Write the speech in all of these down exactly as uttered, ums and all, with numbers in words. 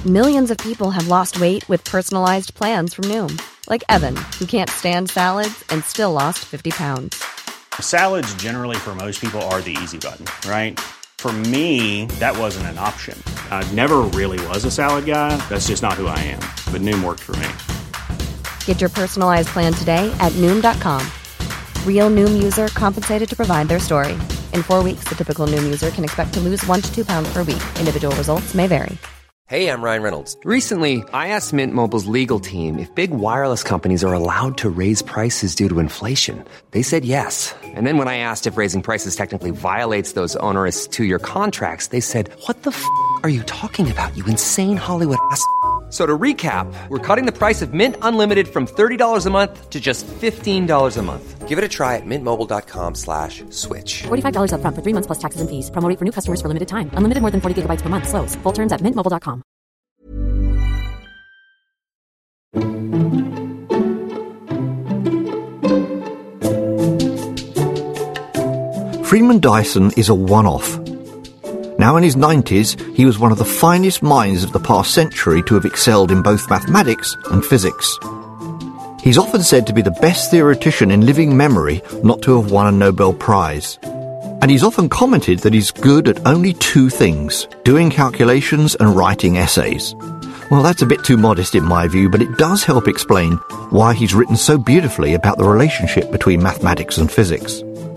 Millions of people have lost weight with personalized plans from Noom. Like Evan, who can't stand salads and still lost fifty pounds. Salads generally for most people are the easy button, right? For me, that wasn't an option. I never really was a salad guy. That's just not who I am. But Noom worked for me. Get your personalized plan today at Noom dot com. Real Noom user compensated to provide their story. In four weeks, the typical Noom user can expect to lose one to two pounds per week. Individual results may vary. Hey, I'm Ryan Reynolds. Recently, I asked Mint Mobile's legal team if big wireless companies are allowed to raise prices due to inflation. They said yes. And then when I asked if raising prices technically violates those onerous two-year contracts, they said, what the f*** are you talking about, you insane Hollywood ass f- So to recap, we're cutting the price of Mint Unlimited from thirty dollars a month to just fifteen dollars a month. Give it a try at mintmobile.com slash switch. forty-five dollars up front for three months plus taxes and fees. Promo rate for new customers for limited time. Unlimited more than forty gigabytes per month. Slows full terms at mint mobile dot com. Freeman Dyson is a one-off. Now in his nineties, he was one of the finest minds of the past century to have excelled in both mathematics and physics. He's often said to be the best theoretician in living memory not to have won a Nobel Prize. And he's often commented that he's good at only two things, doing calculations and writing essays. Well, that's a bit too modest in my view, but it does help explain why he's written so beautifully about the relationship between mathematics and physics.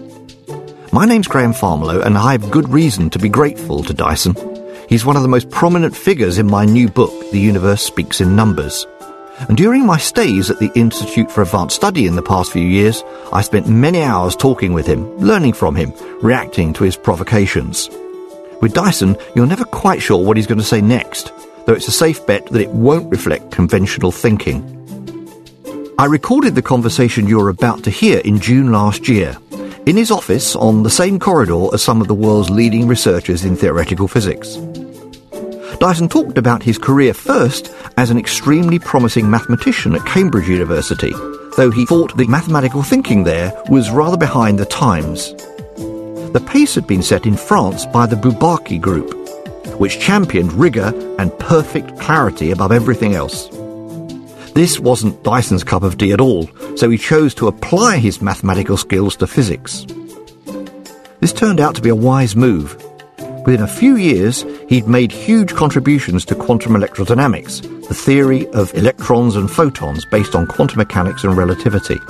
My name's Graham Farmelow, and I have good reason to be grateful to Dyson. He's one of the most prominent figures in my new book, The Universe Speaks in Numbers. And during my stays at the Institute for Advanced Study in the past few years, I spent many hours talking with him, learning from him, reacting to his provocations. With Dyson, you're never quite sure what he's going to say next, though it's a safe bet that it won't reflect conventional thinking. I recorded the conversation you're about to hear in June last year, in his office on the same corridor as some of the world's leading researchers in theoretical physics. Dyson talked about his career first as an extremely promising mathematician at Cambridge University, though he thought the mathematical thinking there was rather behind the times. The pace had been set in France by the Bourbaki group, which championed rigour and perfect clarity above everything else. This wasn't Dyson's cup of tea at all, so he chose to apply his mathematical skills to physics. This turned out to be a wise move. Within a few years, he'd made huge contributions to quantum electrodynamics, the theory of electrons and photons based on quantum mechanics and relativity.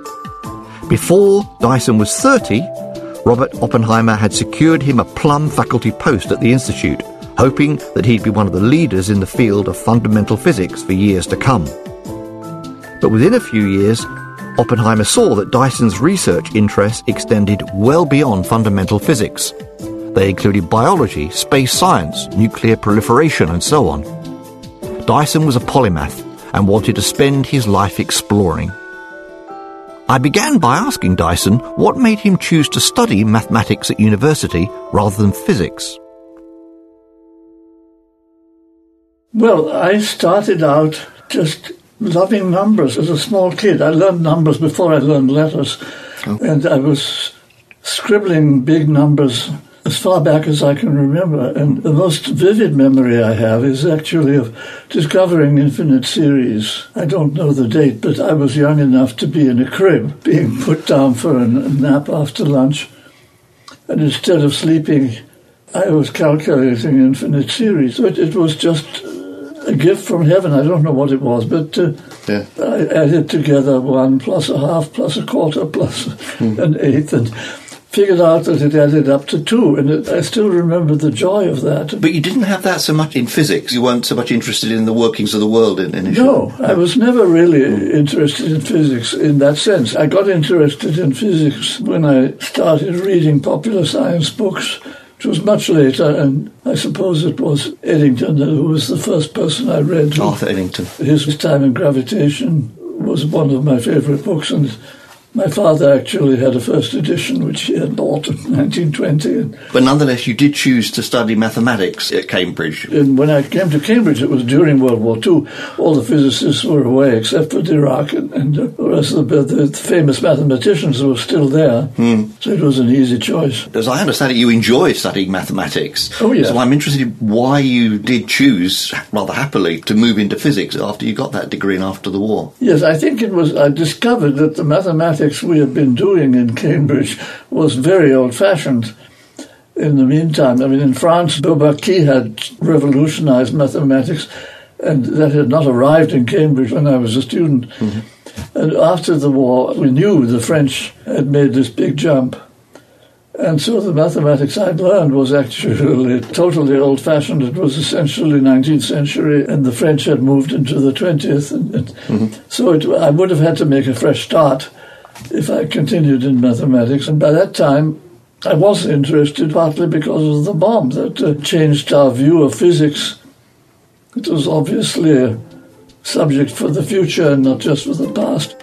Before Dyson was thirty, Robert Oppenheimer had secured him a plum faculty post at the Institute, hoping that he'd be one of the leaders in the field of fundamental physics for years to come. But within a few years, Oppenheimer saw that Dyson's research interests extended well beyond fundamental physics. They included biology, space science, nuclear proliferation, and so on. Dyson was a polymath and wanted to spend his life exploring. I began by asking Dyson what made him choose to study mathematics at university rather than physics. Well, I started out just loving numbers as a small kid. I learned numbers before I learned letters, oh. and I was scribbling big numbers as far back as I can remember. And the most vivid memory I have is actually of discovering infinite series. I don't know the date, but I was young enough to be in a crib, being put down for a nap after lunch. And instead of sleeping, I was calculating infinite series. So it, it was just a gift from heaven. I don't know what it was, but uh, yeah. I added together one plus a half plus a quarter plus mm. an eighth and figured out that it added up to two, and it, I still remember the joy of that. But you didn't have that so much in physics. You weren't so much interested in the workings of the world initially. No, I was never really mm. interested in physics in that sense. I got interested in physics when I started reading popular science books, which was much later, and I suppose it was Eddington who was the first person I read. Arthur Eddington. His Time and Gravitation was one of my favourite books, and My father actually had a first edition, which he had bought in nineteen twenty. But nonetheless, you did choose to study mathematics at Cambridge. And when I came to Cambridge, it was during World War Two. All the physicists were away, except for Dirac, and, and the rest of the, the famous mathematicians were still there. Hmm. So it was an easy choice. As I understand it, you enjoy studying mathematics. Oh, yeah. So I'm interested in why you did choose, rather happily, to move into physics after you got that degree and after the war. Yes, I think it was, I discovered that the mathematics we had been doing in Cambridge was very old-fashioned. In the meantime, I mean, in France, Bourbaki had revolutionized mathematics, and that had not arrived in Cambridge when I was a student. Mm-hmm. And after the war, we knew the French had made this big jump. And so the mathematics I'd learned was actually totally old-fashioned. It was essentially nineteenth century, and the French had moved into the twentieth. And, and mm-hmm. So it, I would have had to make a fresh start if I continued in mathematics. And by that time, I was interested partly because of the bomb that uh, changed our view of physics. It was obviously a subject for the future and not just for the past.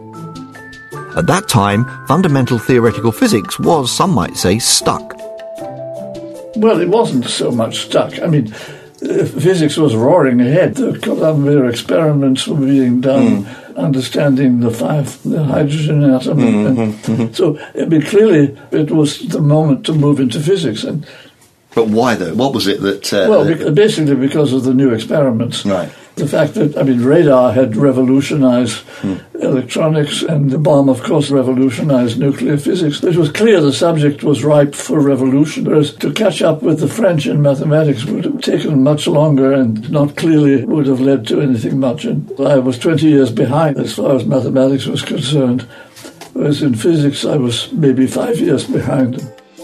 At that time, fundamental theoretical physics was, some might say, stuck. Well, it wasn't so much stuck. I mean, uh, physics was roaring ahead. The Columbia experiments were being done, mm. understanding the five, the hydrogen atom. Mm-hmm, and, mm-hmm. So, I mean, clearly it was the moment to move into physics. And But why, though? What was it that... Uh, well, be- basically because of the new experiments. Right. The fact that, I mean, radar had revolutionized hmm. electronics, and the bomb, of course, revolutionized nuclear physics. It was clear the subject was ripe for revolution, whereas to catch up with the French in mathematics would have taken much longer and not clearly would have led to anything much. And I was twenty years behind as far as mathematics was concerned, whereas in physics I was maybe five years behind.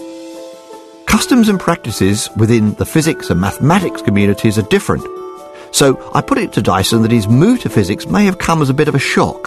Customs and practices within the physics and mathematics communities are different. So I put it to Dyson that his move to physics may have come as a bit of a shock.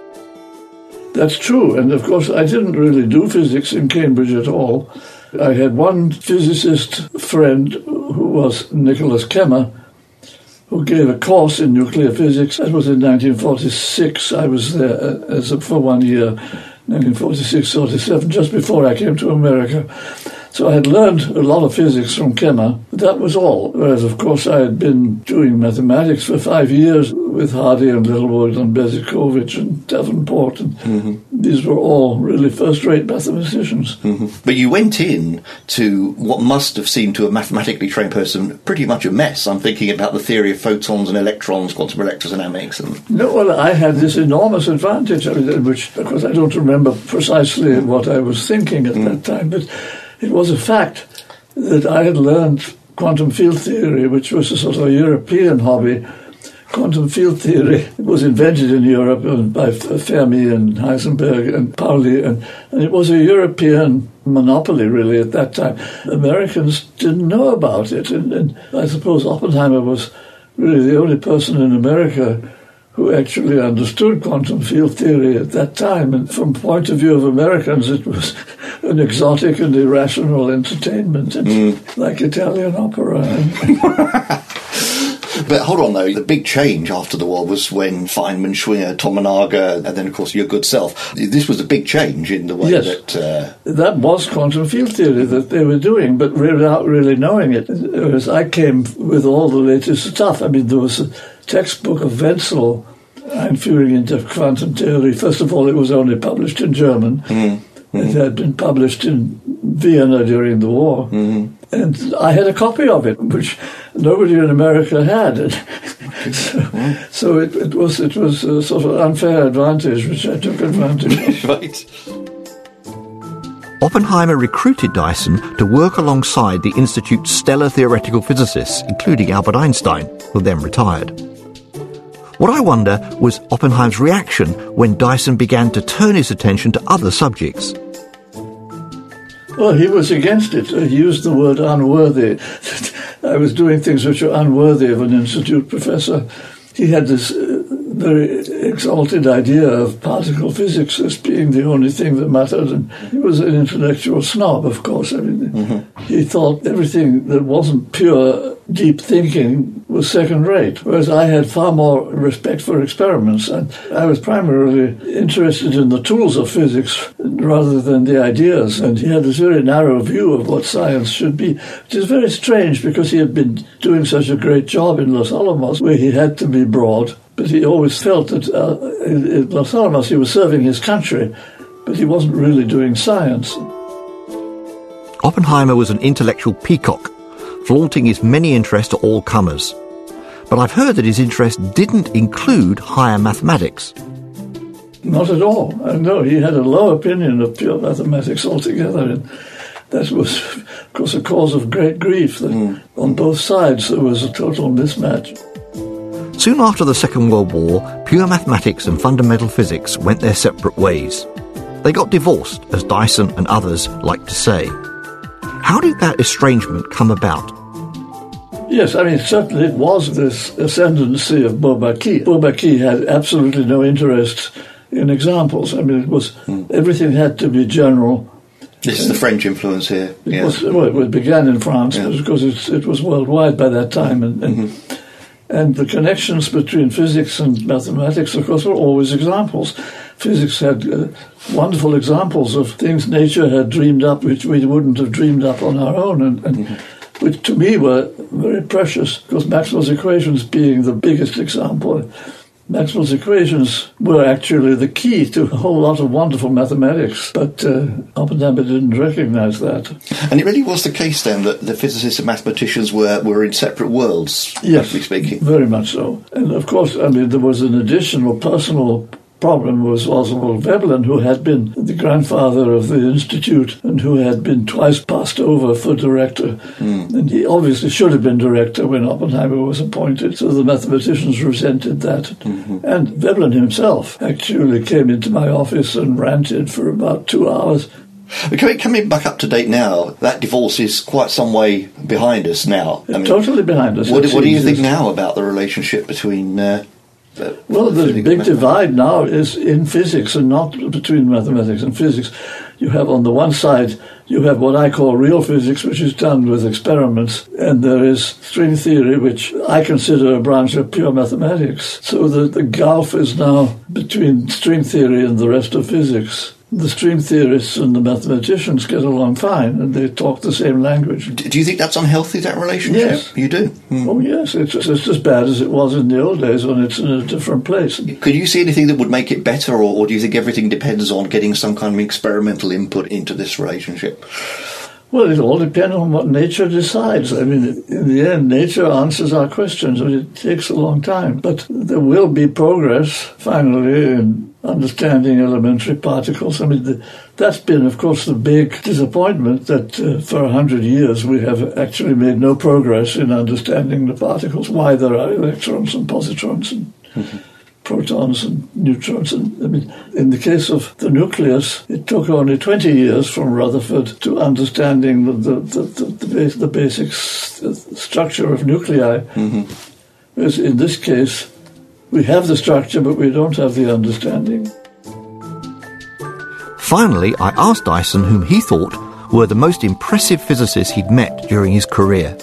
That's true, and of course I didn't really do physics in Cambridge at all. I had one physicist friend who was Nicholas Kemmer, who gave a course in nuclear physics. That was in nineteen forty-six. I was there as a, for one year, nineteen forty-six forty-seven, just before I came to America. So I had learned a lot of physics from Kemmer, but that was all. Whereas, of course, I had been doing mathematics for five years with Hardy and Littlewood and Bezikovich and Davenport. And mm-hmm. these were all really first-rate mathematicians. Mm-hmm. But you went in to what must have seemed to a mathematically trained person pretty much a mess. I'm thinking about the theory of photons and electrons, quantum electrodynamics. And no, well, I had this enormous advantage, I mean, which, of course, I don't remember precisely what I was thinking at mm. that time, but it was a fact that I had learned quantum field theory, which was a sort of a European hobby. Quantum field theory was invented in Europe by Fermi and Heisenberg and Pauli, and, and it was a European monopoly, really, at that time. Americans didn't know about it, and, and I suppose Oppenheimer was really the only person in America who actually understood quantum field theory at that time. And from the point of view of Americans, it was an exotic and irrational entertainment. It's mm. like Italian opera. But hold on, though. The big change after the war was when Feynman, Schwinger, Tominaga, and then, of course, your good self. This was a big change in the way yes. that... Uh... That was quantum field theory that they were doing, but without really knowing it. Whereas I came with all the latest stuff. I mean, there was a textbook of Wenzel, Einführung into Quantum Theory. First of all, it was only published in German. Mm. Mm-hmm. It had been published in Vienna during the war. Mm-hmm. And I had a copy of it, which nobody in America had. so so it, it was it was a sort of unfair advantage, which I took advantage of. Right. Oppenheimer recruited Dyson to work alongside the Institute's stellar theoretical physicists, including Albert Einstein, who then retired. What I wonder was Oppenheimer's reaction when Dyson began to turn his attention to other subjects. Well, he was against it. He used the word unworthy. I was doing things which were unworthy of an institute professor. He had this uh, very exalted idea of particle physics as being the only thing that mattered, and he was an intellectual snob, of course. I mean, mm-hmm. he thought everything that wasn't pure deep thinking was second-rate, whereas I had far more respect for experiments, and I was primarily interested in the tools of physics rather than the ideas, and he had this very narrow view of what science should be, which is very strange because he had been doing such a great job in Los Alamos, where he had to be broad, but he always felt that uh, in, in Los Alamos he was serving his country, but he wasn't really doing science. Oppenheimer was an intellectual peacock, flaunting his many interests to all comers. But I've heard that his interest didn't include higher mathematics. Not at all. No, he had a low opinion of pure mathematics altogether. And that was, of course, a cause of great grief. That mm. On both sides there was a total mismatch. Soon after the Second World War, pure mathematics and fundamental physics went their separate ways. They got divorced, as Dyson and others like to say. How did that estrangement come about? Yes, I mean, certainly it was this ascendancy of Bourbaki. Bourbaki had absolutely no interest in examples. I mean, it was mm. everything had to be general. This is the French influence here. It, yeah. was, well, it began in France yeah. because it, it was worldwide by that time. And, and, mm-hmm. and the connections between physics and mathematics, of course, were always examples. Physics had uh, wonderful examples of things nature had dreamed up which we wouldn't have dreamed up on our own, and, and mm-hmm. which to me were very precious, because Maxwell's equations being the biggest example. Maxwell's equations were actually the key to a whole lot of wonderful mathematics, but uh, Oppenheimer didn't recognize that. And it really was the case then that the physicists and mathematicians were, were in separate worlds, yes, roughly speaking. Very much so. And of course, I mean, there was an additional personal problem was Oswald Veblen, who had been the grandfather of the Institute and who had been twice passed over for director. Mm. And he obviously should have been director when Oppenheimer was appointed, so the mathematicians resented that. Mm-hmm. And Veblen himself actually came into my office and ranted for about two hours. Coming, coming back up to date now, that divorce is quite some way behind us now. I mean, totally behind us. What, what do you think now about the relationship between... Uh, Uh, well, the big divide now is in physics and not between mathematics and physics. You have on the one side, you have what I call real physics, which is done with experiments, and there is string theory, which I consider a branch of pure mathematics. So the, the gulf is now between string theory and the rest of physics. The string theorists and the mathematicians get along fine, and they talk the same language. Do you think that's unhealthy, that relationship? Yes. You do? Mm. Oh, yes. It's just as bad as it was in the old days when it's in a different place. Could you see anything that would make it better, or, or do you think everything depends on getting some kind of experimental input into this relationship? Well, it all depends on what nature decides. I mean, in the end, nature answers our questions, and it takes a long time. But there will be progress, finally, in understanding elementary particles. I mean, the, that's been, of course, the big disappointment that uh, for a hundred years we have actually made no progress in understanding the particles, why there are electrons and positrons and mm-hmm. protons and neutrons. And I mean, in the case of the nucleus, it took only twenty years from Rutherford to understanding the the, the, the, the, base, the basic st- structure of nuclei. Mm-hmm. Whereas in this case, we have the structure, but we don't have the understanding. Finally, I asked Dyson whom he thought were the most impressive physicists he'd met during his career.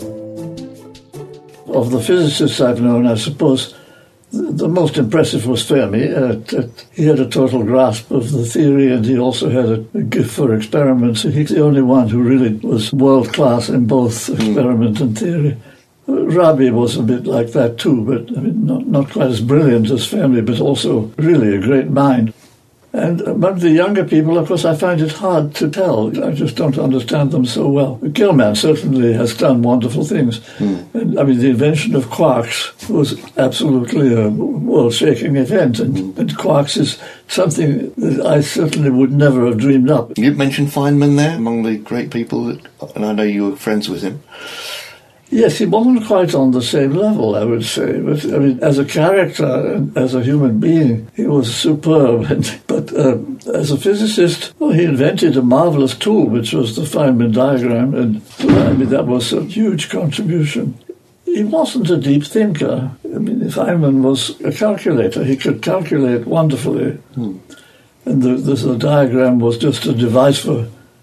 Of the physicists I've known, I suppose the most impressive was Fermi. Uh, he had a total grasp of the theory, and he also had a, a gift for experiments. He's the only one who really was world-class in both experiment and theory. Rabi was a bit like that too, but I mean, not, not quite as brilliant as Fermi, but also really a great mind. And among the younger people, of course, I find it hard to tell. I just don't understand them so well. Gell-Mann certainly has done wonderful things. Mm. And, I mean, the invention of quarks was absolutely a world-shaking event. And, mm. and quarks is something that I certainly would never have dreamed up. You mentioned Feynman there, among the great people, that, and I know you were friends with him. Yes, he wasn't quite on the same level, I would say. But, I mean, as a character and as a human being, he was superb. And, but uh, as a physicist, well, he invented a marvelous tool, which was the Feynman diagram. And, I mean, that was a huge contribution. He wasn't a deep thinker. I mean, Feynman was a calculator. He could calculate wonderfully. Hmm. And the, the, the diagram was just a device for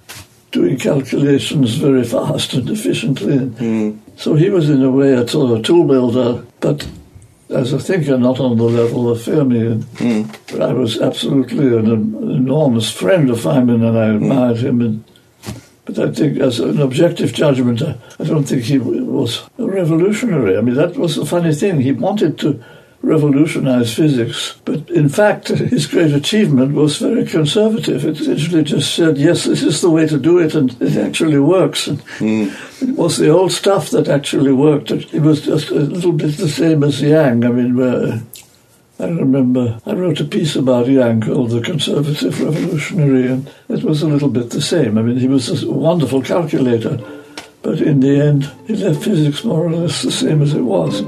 doing calculations very fast and efficiently. Mm. So he was in a way a sort of tool builder, but as a thinker, not on the level of Fermi. And Mm. I was absolutely an, an enormous friend of Feynman, and I admired mm. him. And, but I think, as an objective judgment, I, I don't think he was a revolutionary. I mean, that was the funny thing. He wanted to revolutionize physics, but in fact, his great achievement was very conservative. It essentially just said, yes, this is the way to do it, and it actually works. And mm. it was the old stuff that actually worked. It was just a little bit the same as Yang. I mean, where I remember I wrote a piece about Yang called The Conservative Revolutionary, and it was a little bit the same. I mean, he was a wonderful calculator, but in the end, he left physics more or less the same as it was.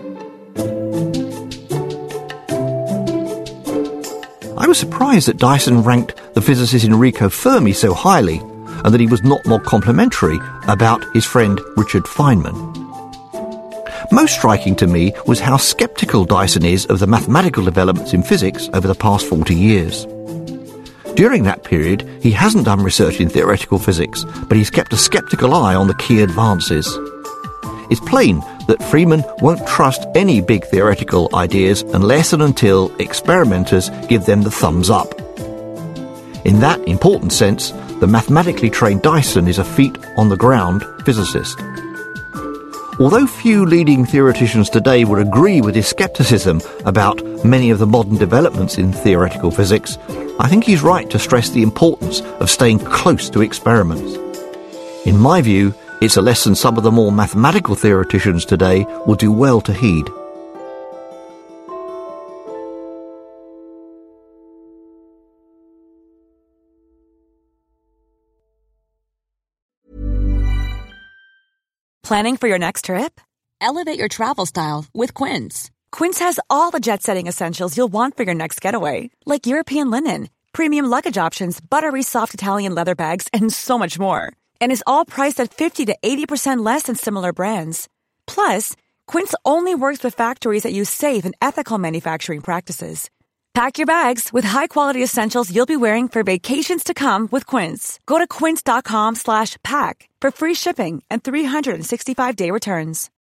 I was surprised that Dyson ranked the physicist Enrico Fermi so highly, and that he was not more complimentary about his friend Richard Feynman. Most striking to me was how sceptical Dyson is of the mathematical developments in physics over the past forty years. During that period, he hasn't done research in theoretical physics, but he's kept a sceptical eye on the key advances. It's plain that Feynman won't trust any big theoretical ideas unless and until experimenters give them the thumbs up. In that important sense, the mathematically trained Dyson is a feet-on-the-ground physicist. Although few leading theoreticians today would agree with his scepticism about many of the modern developments in theoretical physics, I think he's right to stress the importance of staying close to experiments. In my view, it's a lesson some of the more mathematical theoreticians today will do well to heed. Planning for your next trip? Elevate your travel style with Quince. Quince has all the jet-setting essentials you'll want for your next getaway, like European linen, premium luggage options, buttery soft Italian leather bags, and so much more. And is all priced at fifty to eighty percent less than similar brands. Plus, Quince only works with factories that use safe and ethical manufacturing practices. Pack your bags with high-quality essentials you'll be wearing for vacations to come with Quince. Go to quince.com slash pack for free shipping and three sixty-five day returns.